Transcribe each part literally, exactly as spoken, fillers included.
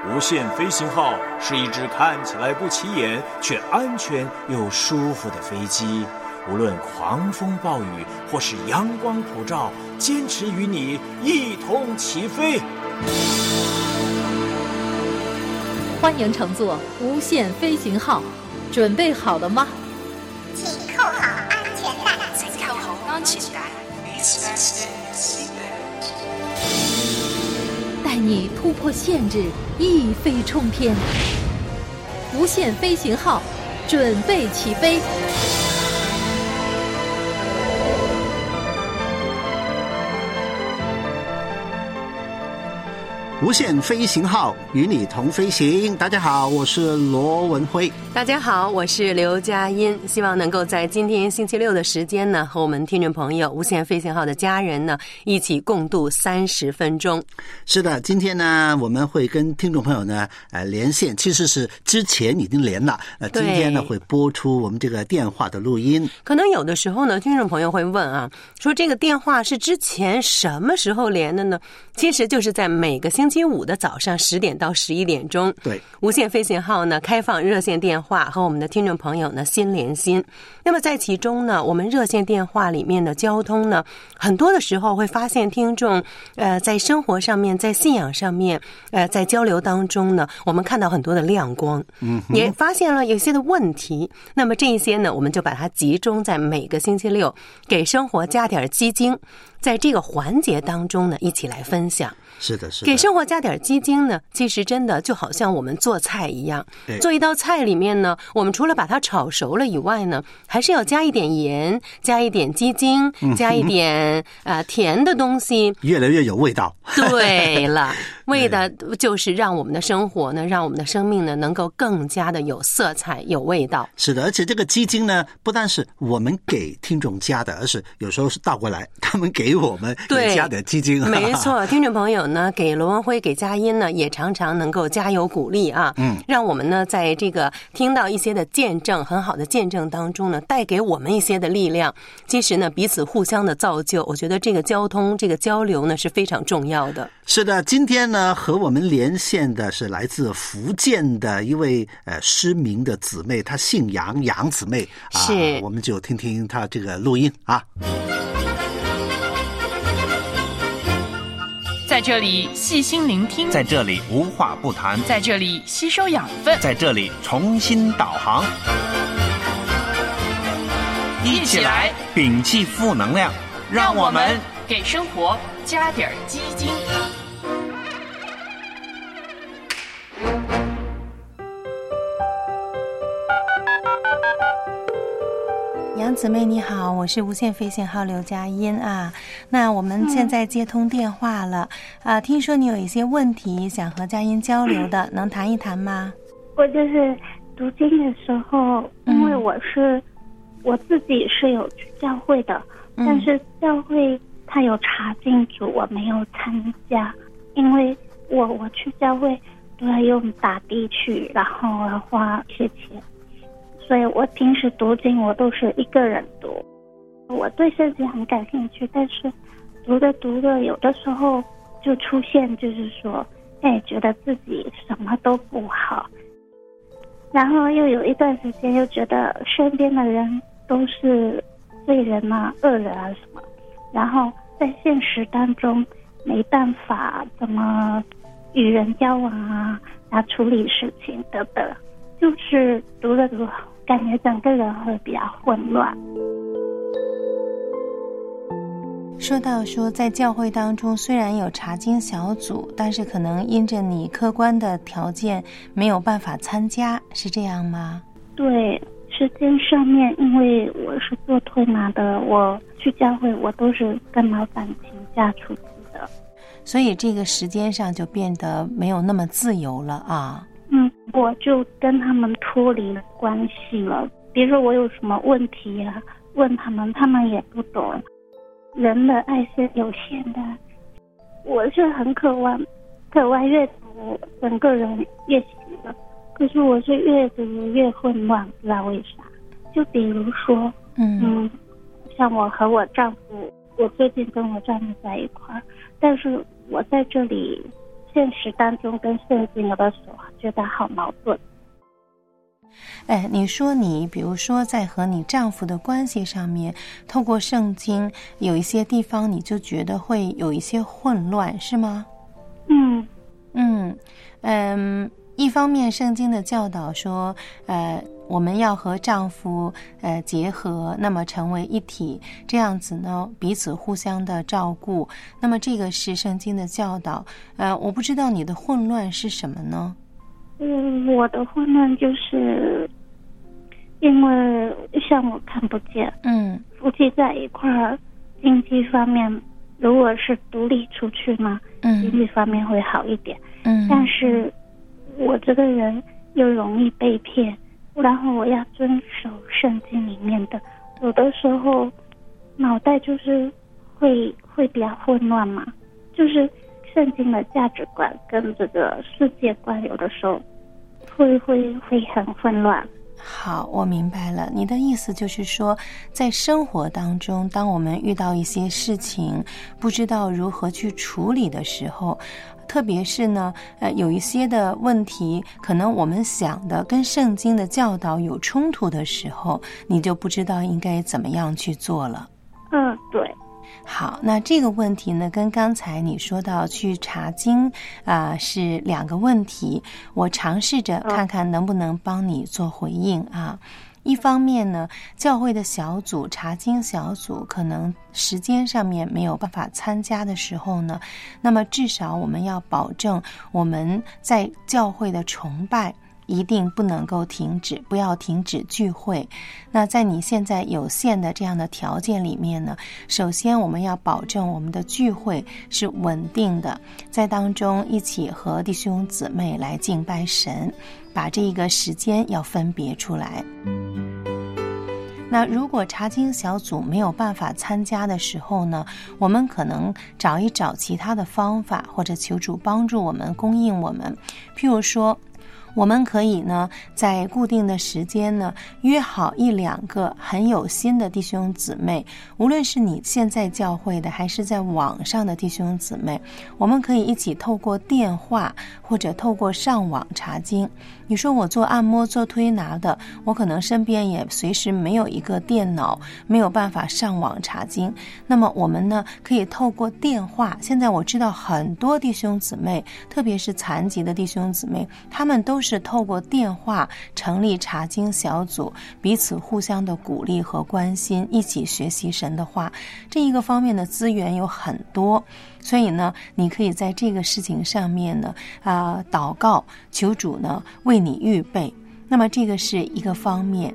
无限飞行号是一只看起来不起眼却安全又舒服的飞机，无论狂风暴雨或是阳光普照，坚持与你一同起飞。 欢迎乘坐无限飞行号，准备好了吗？ 请扣好安全带。 请扣好安全带。 带你突破限制，一飞冲天。无限飞行号，准备起飞。 无限飞行号与你同飞行。大家好，我是罗文辉。 大家好，我是刘佳音。希望能够在今天星期六的时间呢，和我们听众朋友无限飞行号的家人呢，一起共度三十分钟。 是的，今天呢，我们会跟听众朋友呢，呃，连线，其实是之前已经连了，呃，今天呢会播出我们这个电话的录音。 可能有的时候呢，听众朋友会问啊，说这个电话是之前什么时候连的呢？其实就是在每个星期五的早上十点到十一点钟， 对， 无限飞行号呢开放热线电话和我们的听众朋友呢心连心。那么在其中呢，我们热线电话里面的交通呢，很多的时候会发现听众呃在生活上面，在信仰上面，呃在交流当中呢，我们看到很多的亮光，嗯，也发现了有些的问题。那么这一些呢，我们就把它集中在每个星期六给生活加点鸡精，在这个环节当中呢，一起来分享。 是的，是的。 给生活加点鸡精呢，其实真的就好像我们做菜一样，做一道菜里面呢，我们除了把它炒熟了以外呢，还是要加一点盐，加一点鸡精，加一点呃甜的东西， 越来越有味道。 对了，为的就是让我们的生活呢，让我们的生命呢，能够更加的有色彩、有味道。 是的，而且这个鸡精呢，不但是我们给听众加的，而是有时候是倒过来，他们给我们也加点鸡精。 没错，听众朋友呢，给罗文辉、给佳音呢，也常常能够加油鼓励啊，嗯，让我们呢，在这个听到一些的见证，很好的见证当中呢，带给我们一些的力量。其实呢，彼此互相的造就，我觉得这个交通、这个交流呢，是非常重要的。 是的，今天呢，和我们连线的是来自福建的一位呃失明的姊妹，她姓杨，杨姊妹啊， 是， 我们就听听她这个录音啊。 在这里细心聆听， 在这里无话不谈， 在这里吸收养分， 在这里重新导航， 一起来摒弃负能量，让我们给生活加点鸡精。 杨姊妹你好，我是无限飞行号刘佳音啊。那我们现在接通电话了、嗯、啊，听说你有一些问题想和佳音交流的，能谈一谈吗？ 我就是读经的时候，因为我是、嗯、我自己是有去教会的、嗯、但是教会他有查经组，我没有参加，因为我我去教会都要用打的去，然后要花一些钱，所以我平时读经我都是一个人读。我对圣经很感兴趣，但是读着读着有的时候就出现就是说哎，觉得自己什么都不好，然后又有一段时间又觉得身边的人都是罪人啊、恶人啊什么，然后在现实当中没办法怎么与人交往啊，然后处理事情等等，就是读着读着感觉整个人会比较混乱。 说到说在教会当中虽然有查经小组，但是可能因着你客观的条件没有办法参加，是这样吗？ 对，时间上面因为我是做推拿的，我去教会我都是跟老板请假出去的， 所以这个时间上就变得没有那么自由了啊。 嗯，我就跟他们脱离了关系了。比如说我有什么问题啊，问他们，他们也不懂。人的爱是有限的，我是很渴望，渴望越读整个人越喜乐，可是我是越读越混乱，不知道为啥。就比如说，嗯嗯，像我和我丈夫，我最近跟我丈夫在一块儿，但是我在这里现实当中跟圣经有的时候觉得好矛盾。 哎，你说你比如说在和你丈夫的关系上面，透过圣经有一些地方你就觉得会有一些混乱，是吗？ 嗯嗯嗯，一方面圣经的教导说，呃，我们要和丈夫呃结合，那么成为一体，这样子呢彼此互相的照顾，那么这个是圣经的教导。呃，我不知道你的混乱是什么呢？ 嗯，我的混乱就是因为像我看不见， 嗯， 夫妻在一块儿，经济方面如果是独立出去嘛， 嗯， 经济方面会好一点， 嗯， 但是我这个人又容易被骗，然后我要遵守圣经里面的，有的时候脑袋就是会会比较混乱嘛，就是圣经的价值观跟这个世界观有的时候会会会很混乱。 好，我明白了，你的意思就是说，在生活当中，当我们遇到一些事情不知道如何去处理的时候，特别是呢呃，有一些的问题可能我们想的跟圣经的教导有冲突的时候，你就不知道应该怎么样去做了。 嗯，对。 好，那这个问题呢，跟刚才你说到去查经啊、呃，是两个问题。我尝试着看看能不能帮你做回应啊。一方面呢，教会的小组查经小组可能时间上面没有办法参加的时候呢，那么至少我们要保证我们在教会的崇拜一定不能够停止，不要停止聚会。那在你现在有限的这样的条件里面呢，首先我们要保证我们的聚会是稳定的，在当中一起和弟兄姊妹来敬拜神，把这个时间要分别出来。那如果查经小组没有办法参加的时候呢，我们可能找一找其他的方法，或者求主帮助我们，供应我们。譬如说我们可以呢在固定的时间呢约好一两个很有心的弟兄姊妹，无论是你现在教会的还是在网上的弟兄姊妹，我们可以一起透过电话或者透过上网查经。你说我做按摩做推拿的，我可能身边也随时没有一个电脑，没有办法上网查经，那么我们呢可以透过电话。现在我知道很多弟兄姊妹，特别是残疾的弟兄姊妹，他们都是透过电话成立查经小组，彼此互相的鼓励和关心，一起学习神的话。这一个方面的资源有很多，所以呢你可以在这个事情上面呢啊、呃、祷告，求主呢为你预备。那么这个是一个方面。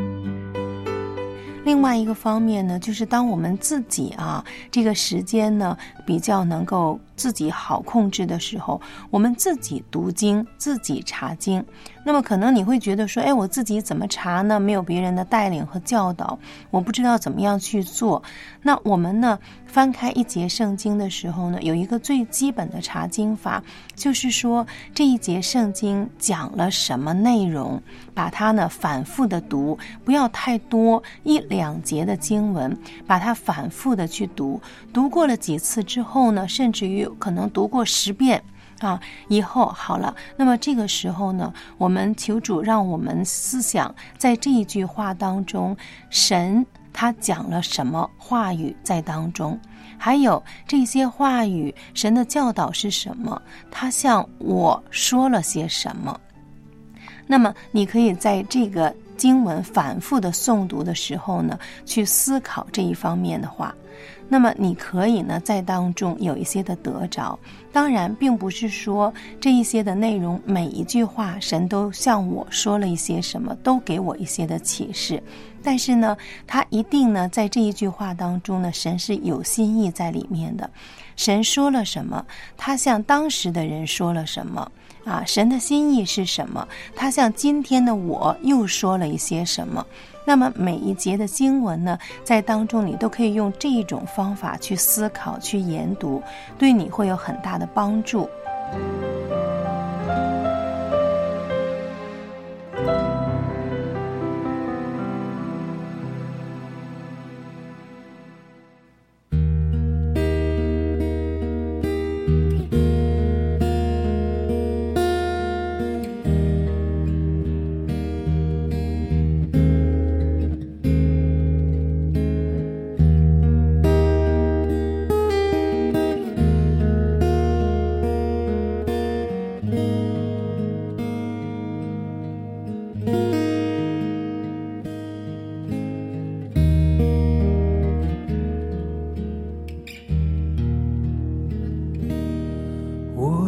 另外一个方面呢，就是当我们自己啊这个时间呢比较能够自己好控制的时候，我们自己读经，自己查经。那么可能你会觉得说，哎，我自己怎么查呢？没有别人的带领和教导，我不知道怎么样去做。那我们呢翻开一节圣经的时候呢，有一个最基本的查经法，就是说这一节圣经讲了什么内容，把它呢反复的读，不要太多，一两节的经文，把它反复的去读，读过了几次之后呢，甚至于可能读过十遍啊，以后好了，那么这个时候呢，我们求主让我们思想在这一句话当中，神他讲了什么话语在当中，还有这些话语神的教导是什么，他向我说了些什么。那么你可以在这个经文反复的诵读的时候呢，去思考这一方面的话，那么你可以呢在当中有一些的得着。当然并不是说这一些的内容每一句话神都向我说了一些什么，都给我一些的启示，但是呢他一定呢在这一句话当中呢，神是有心意在里面的。神说了什么，他向当时的人说了什么啊，神的心意是什么，他向今天的我又说了一些什么。那么每一节的经文呢，在当中你都可以用这一种方法去思考，去研读，对你会有很大的帮助。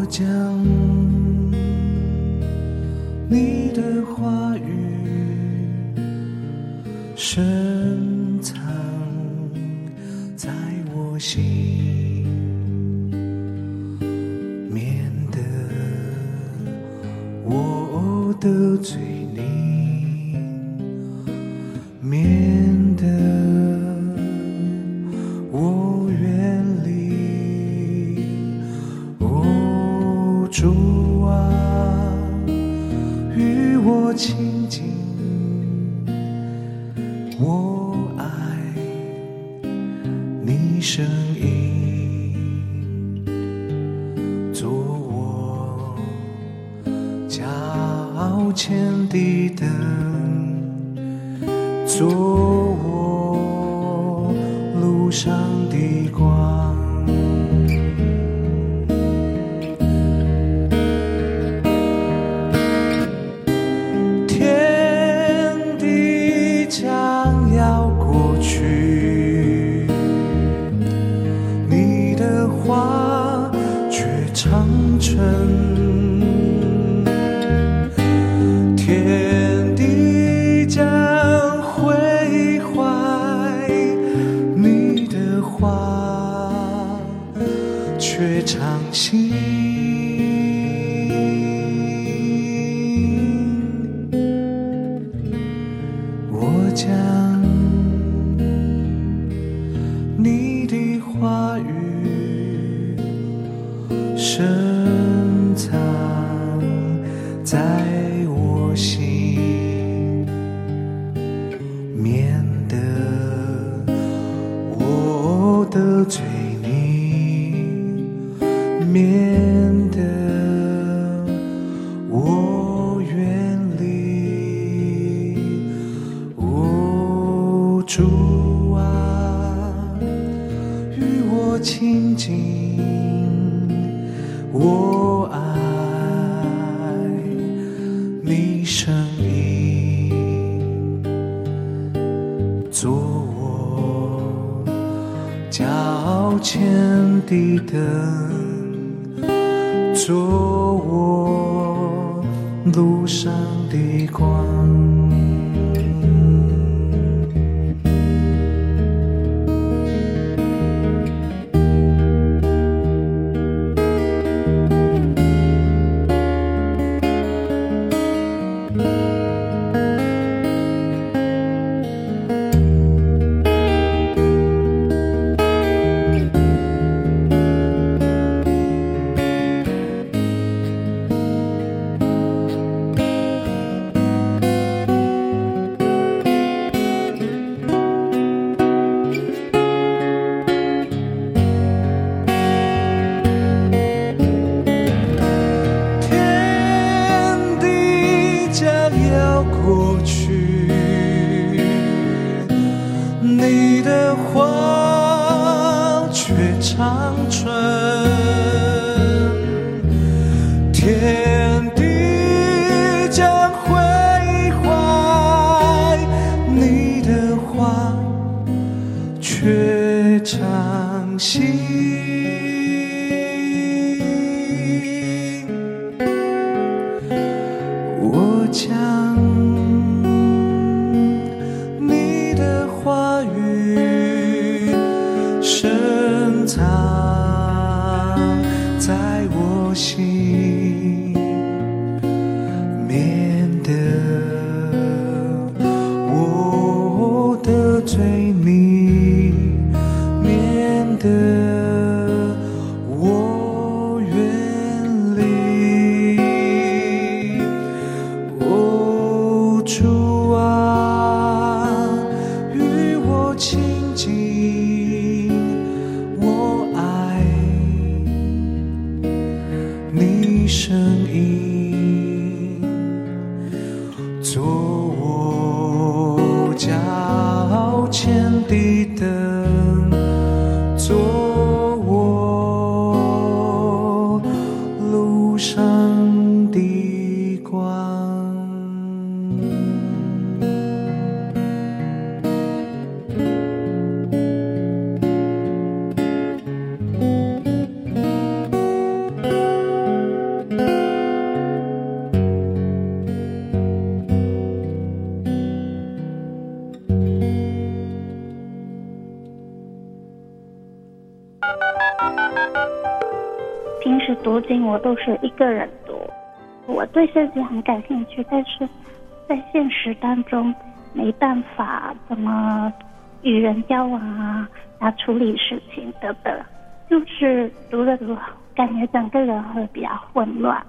我将你的话语深藏在我心，免得我得罪你，免得我远离。哦，主啊，与我亲近，我爱你声音，做我脚前的灯，做我路上的光。天地将要过去，你的话却长存。天地将毁坏，你的话却长新。我将你的话语深藏在我心，免得我得罪你，免得我远离。哦，主啊，与我亲近，我爱你声音，做我脚前的灯，做我路上的光。过去，你的话却长存。天地将毁坏，你的话却长新。我将你的话语深藏在我心，免得我得罪你，免得我远离。哦，主啊，与我亲近，我爱你声音，做我脚前的灯，做我路上的光。 经我都是一个人读。我对圣经很感兴趣，但是在现实当中没办法怎么与人交往啊，啊处理事情等等，就是读了读，感觉整个人会比较混乱。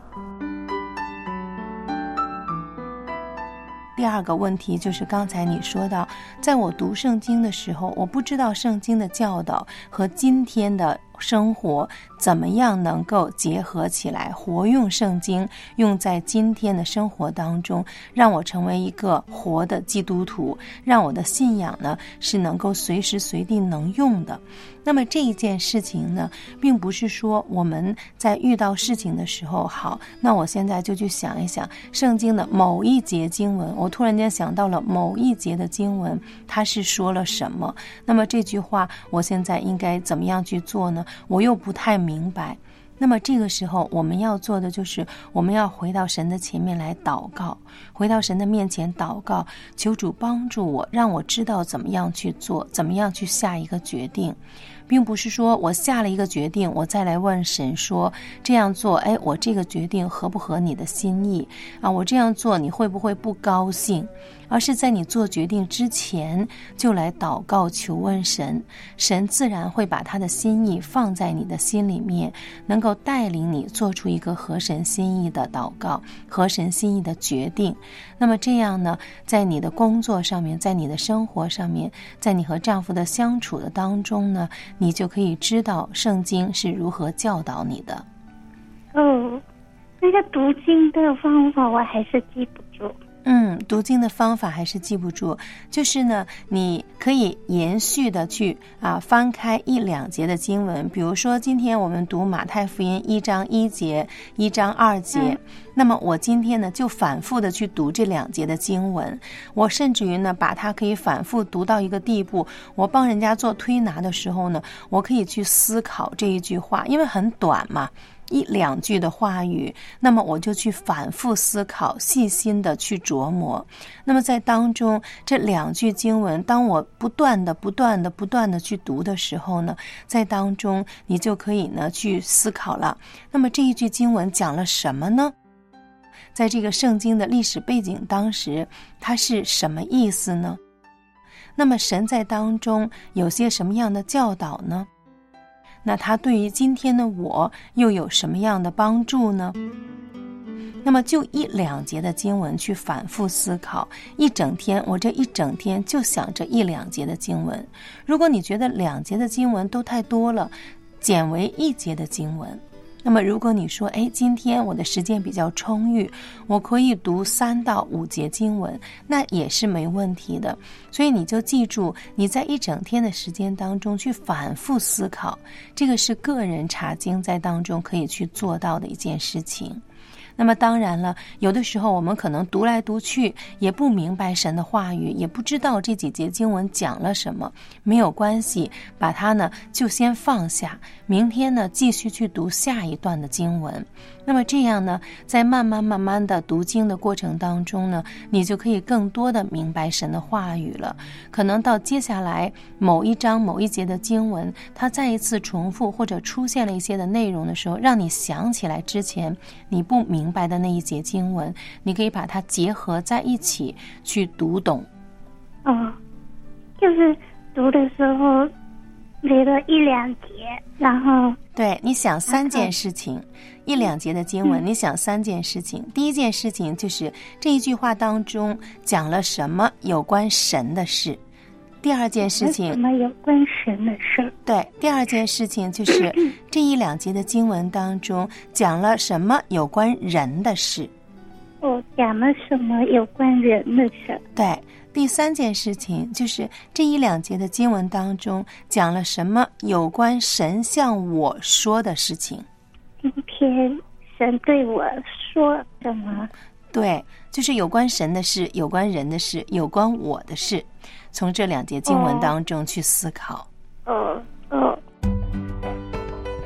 第二个问题就是刚才你说到，在我读圣经的时候，我不知道圣经的教导和今天的生活怎么样能够结合起来，活用圣经用在今天的生活当中，让我成为一个活的基督徒，让我的信仰呢是能够随时随地能用的。那么这一件事情呢，并不是说我们在遇到事情的时候，好，那我现在就去想一想圣经的某一节经文，我突然间想到了某一节的经文，它是说了什么，那么这句话我现在应该怎么样去做呢？我又不太明白。那么这个时候我们要做的就是我们要回到神的前面来祷告，回到神的面前祷告，求主帮助我，让我知道怎么样去做，怎么样去下一个决定，并不是说我下了一个决定我再来问神说这样做，哎，我这个决定合不合你的心意啊？我这样做你会不会不高兴？而是在你做决定之前就来祷告求问神，神自然会把他的心意放在你的心里面，能够带领你做出一个合神心意的祷告，合神心意的决定。那么这样呢，在你的工作上面，在你的生活上面，在你和丈夫的相处的当中呢，你就可以知道圣经是如何教导你的。 哦，那个读经的方法我还是记不住。 嗯，读经的方法还是记不住，就是呢，你可以延续的去啊翻开一两节的经文，比如说今天我们读马太福音一章一节、一章二节，嗯、那么我今天呢就反复的去读这两节的经文，我甚至于呢把它可以反复读到一个地步，我帮人家做推拿的时候呢，我可以去思考这一句话，因为很短嘛。一两句的话语，那么我就去反复思考，细心的去琢磨。那么在当中这两句经文，当我不断的不断的不断的去读的时候呢，在当中你就可以呢去思考了，那么这一句经文讲了什么呢？在这个圣经的历史背景当时它是什么意思呢？那么神在当中有些什么样的教导呢？那它对于今天的我又有什么样的帮助呢？那么就一两节的经文去反复思考，一整天，我这一整天就想这一两节的经文。如果你觉得两节的经文都太多了，减为一节的经文。那么如果你说，哎，今天我的时间比较充裕，我可以读三到五节经文，那也是没问题的。所以你就记住，你在一整天的时间当中去反复思考，这个是个人查经在当中可以去做到的一件事情。那么当然了，有的时候我们可能读来读去也不明白神的话语，也不知道这几节经文讲了什么，没有关系，把它呢就先放下，明天呢继续去读下一段的经文。那么这样呢，在慢慢慢慢的读经的过程当中呢，你就可以更多的明白神的话语了。可能到接下来某一章某一节的经文，它再一次重复或者出现了一些的内容的时候，让你想起来之前你不明白的那一节经文，你可以把它结合在一起去读懂。 哦，就是读的时候读了一两节，然后对，你想三件事情，一两节的经文，你想三件事情。第一件事情就是这一句话当中讲了什么有关神的事。第二件事情， 什么有关神的事？ 对，第二件事情就是这一两节的经文当中讲了什么有关人的事。 哦，讲了什么有关人的事？ 对。第三件事情就是这一两节的经文当中讲了什么有关神向我说的事情。 今天神对我说什么？ 对，就是有关神的事，有关人的事，有关我的事，从这两节经文当中去思考。 哦哦。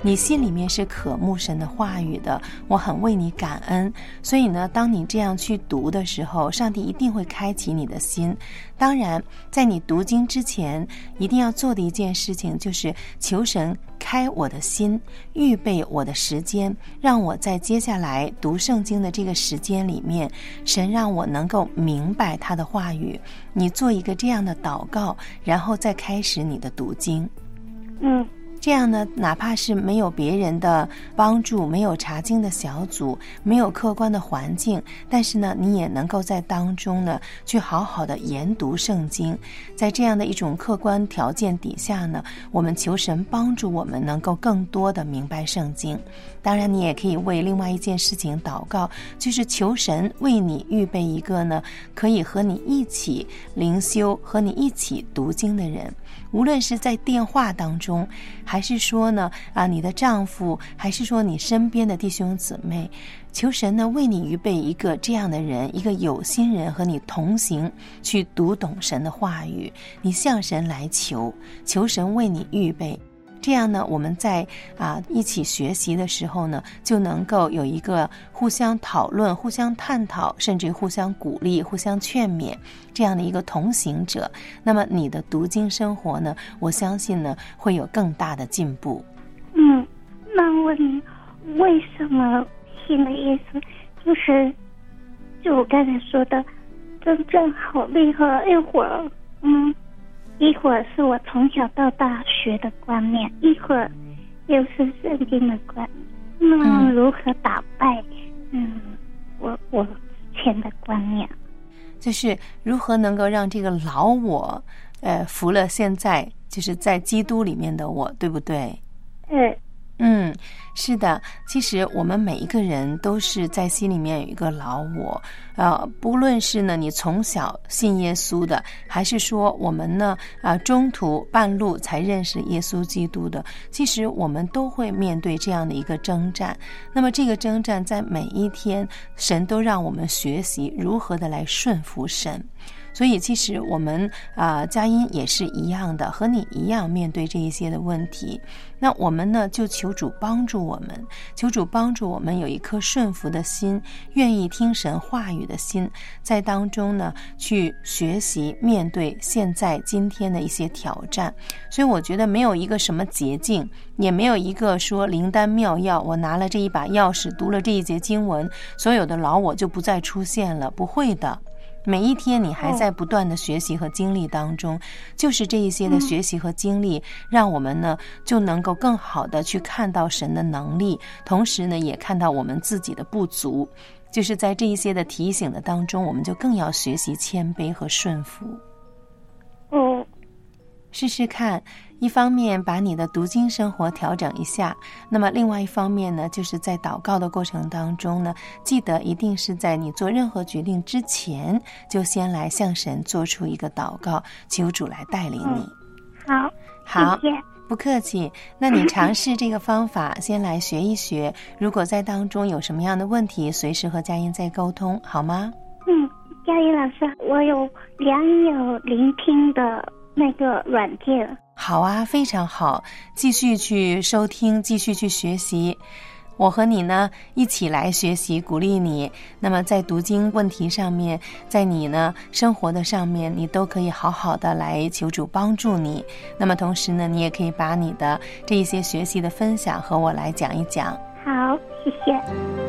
你心里面是渴慕神的话语的，我很为你感恩。所以呢，当你这样去读的时候，上帝一定会开启你的心。当然在你读经之前一定要做的一件事情，就是求神开我的心，预备我的时间，让我在接下来读圣经的这个时间里面，神让我能够明白他的话语。你做一个这样的祷告，然后再开始你的读经。 嗯， 这样呢，哪怕是没有别人的帮助，没有查经的小组，没有客观的环境，但是呢，你也能够在当中呢，去好好的研读圣经。在这样的一种客观条件底下呢，我们求神帮助我们能够更多的明白圣经。当然你也可以为另外一件事情祷告，就是求神为你预备一个呢，可以和你一起灵修，和你一起读经的人。无论是在电话当中，还是说呢啊你的丈夫，还是说你身边的弟兄姊妹，求神呢为你预备一个这样的人，一个有心人和你同行，去读懂神的话语。你向神来求，求神为你预备。这样呢，我们在啊一起学习的时候呢，就能够有一个互相讨论、互相探讨，甚至互相鼓励、互相劝勉这样的一个同行者。那么你的读经生活呢，我相信呢会有更大的进步。 嗯，那问为什么信了耶稣，就是就我刚才说的，真正好厉害，一会儿嗯。一会儿是我从小到大学的观念，一会儿又是圣经的观念。那如何打败嗯我我之前的观念？ 就是如何能够让这个老我呃服了现在就是在基督里面的我，对不对？ 嗯嗯，是的，其实我们每一个人都是在心里面有一个老我，呃，不论是呢你从小信耶稣的，还是说我们呢啊、呃、中途半路才认识耶稣基督的，其实我们都会面对这样的一个征战。那么这个征战在每一天，神都让我们学习如何的来顺服神。所以其实我们啊、呃，佳音也是一样的，和你一样面对这一些的问题。那我们呢，就求主帮助我们，求主帮助我们有一颗顺服的心，愿意听神话语的心，在当中呢去学习面对现在今天的一些挑战。所以我觉得没有一个什么捷径，也没有一个说灵丹妙药，我拿了这一把钥匙，读了这一节经文，所有的老我就不再出现了，不会的。每一天你还在不断的学习和经历当中，就是这一些的学习和经历，让我们呢就能够更好的去看到神的能力，同时呢也看到我们自己的不足。就是在这一些的提醒的当中，我们就更要学习谦卑和顺服。 哦， 试试看，一方面把你的读经生活调整一下，那么另外一方面呢，就是在祷告的过程当中呢，记得一定是在你做任何决定之前，就先来向神做出一个祷告，求主来带领你。 嗯、好， 好， 谢谢。 不客气。那你尝试这个方法，先来学一学。如果在当中有什么样的问题，随时和佳音再沟通，好吗？ 嗯，佳音老师，我有良友聆听的那个软件。 好啊，非常好，继续去收听，继续去学习。我和你呢一起来学习，鼓励你。那么在读经问题上面，在你呢生活的上面，你都可以好好的来求主帮助你。那么同时呢，你也可以把你的这一些学习的分享和我来讲一讲。 好，谢谢。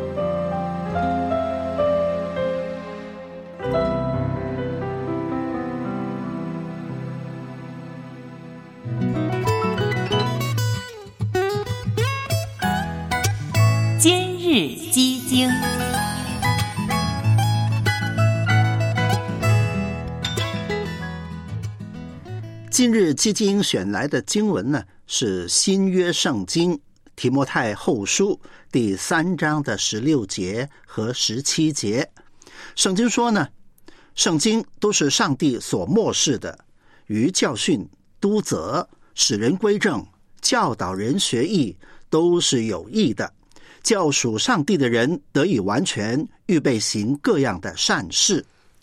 今日基经， 今日基经选来的经文呢，是新约圣经提摩太后书第三章的十六节和十七节。圣经说呢，圣经都是上帝所默示的，于教训、督责、使人归正、教导人学义，都是有益的，叫属上帝的人得以完全，预备行各样的善事。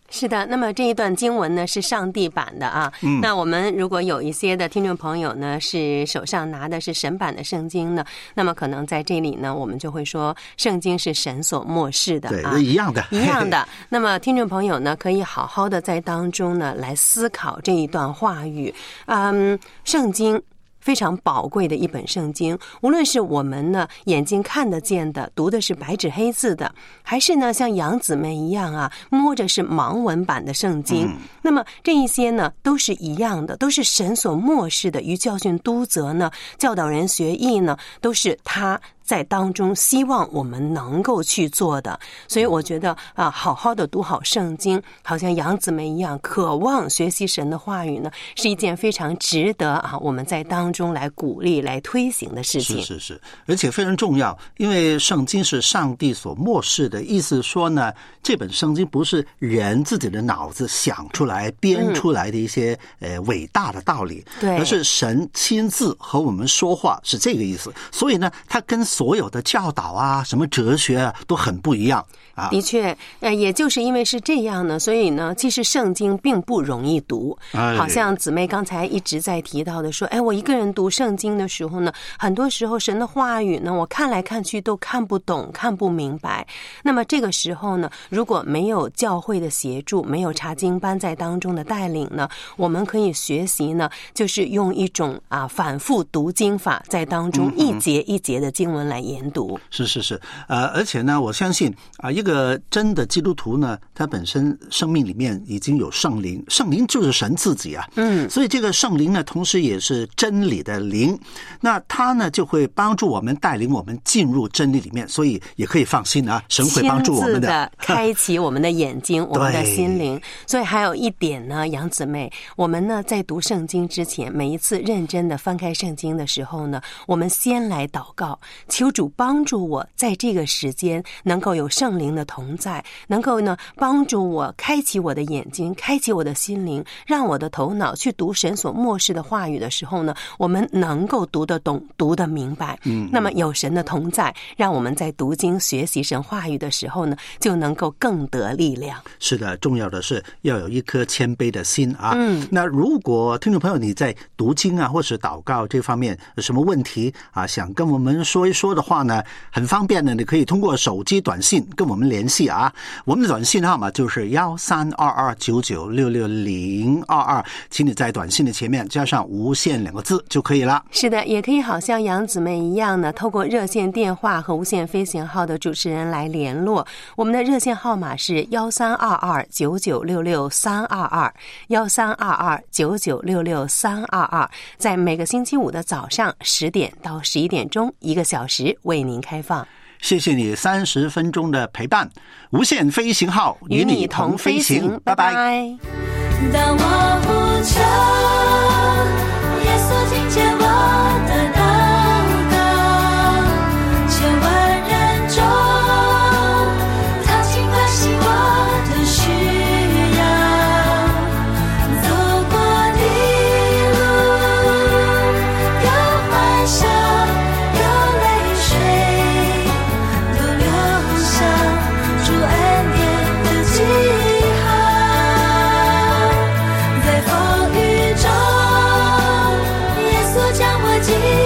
是的，那么这一段经文呢是上帝版的啊。嗯，那我们如果有一些的听众朋友呢是手上拿的是神版的圣经呢，那么可能在这里呢我们就会说圣经是神所默示的啊， 对，一样的， 一样的。那么听众朋友呢可以好好的在当中呢来思考这一段话语。嗯，圣经非常宝贵的一本圣经，无论是我们呢眼睛看得见的，读的是白纸黑字的，还是呢像杨姊妹一样啊摸着是盲文版的圣经、嗯、那么这一些呢都是一样的，都是神所默示的，于教训督责呢教导人学义呢都是他在当中希望我们能够去做的。所以我觉得啊，好好的读好圣经，好像杨姊妹一样渴望学习神的话语呢，是一件非常值得啊我们在当中来鼓励来推行的事情。 是是是，而且非常重要，因为圣经是上帝所默示的，意思说呢，这本圣经不是人自己的脑子想出来编出来的一些、嗯、呃伟大的道理， 对， 而是神亲自和我们说话，是这个意思。所以呢，它跟所有的教导啊什么哲学啊都很不一样啊。 的确呃，也就是因为是这样呢，所以呢其实圣经并不容易读、哎、好像姊妹刚才一直在提到的说，哎，我一个人读圣经的时候呢，很多时候神的话语呢我看来看去都看不懂看不明白。那么这个时候呢，如果没有教会的协助，没有查经班在当中的带领呢，我们可以学习呢就是用一种啊反复读经法，在当中一节一节的经文来研读。 是是是，呃，而且呢，我相信啊，一个真的基督徒呢，他本身生命里面已经有圣灵，圣灵就是神自己啊，嗯，所以这个圣灵呢，同时也是真理的灵，那他呢就会帮助我们，带领我们进入真理里面，所以也可以放心啊，神会帮助我们的，亲自的开启我们的眼睛，我们的心灵。所以还有一点呢，杨姊妹，我们呢在读圣经之前，每一次认真的翻开圣经的时候呢，我们先来祷告，求主帮助我在这个时间能够有圣灵的同在，能够呢帮助我开启我的眼睛，开启我的心灵，让我的头脑去读神所默示的话语的时候呢，我们能够读得懂，读得明白。嗯，那么有神的同在，让我们在读经学习神话语的时候呢，就能够更得力量。 是的，重要的是要有一颗谦卑的心啊。嗯，那如果听众朋友你在读经啊或是祷告这方面有什么问题啊，想跟我们说一说的话呢，很方便的，你可以通过手机短信跟我们联系啊。我们的短信号码就是幺三二二九九六六零二二，请你在短信的前面加上无线两个字就可以了。 是的，也可以好像杨姊妹一样呢，透过热线电话和无线飞行号的主持人来联络。我们的热线号码是幺三二二九九六六三二二，幺三二二九九六六三二二，在每个星期五的早上十点到十一点钟，一个小时为您开放。 谢谢你三十分钟的陪伴，无限飞行号与你同飞行，拜拜。 当我呼求，耶稣听见我的祷告，千万人中，他尽关心我的需要。走过的路，有欢笑，有泪水，都留下主恩典的记号。在风雨中，耶稣将我记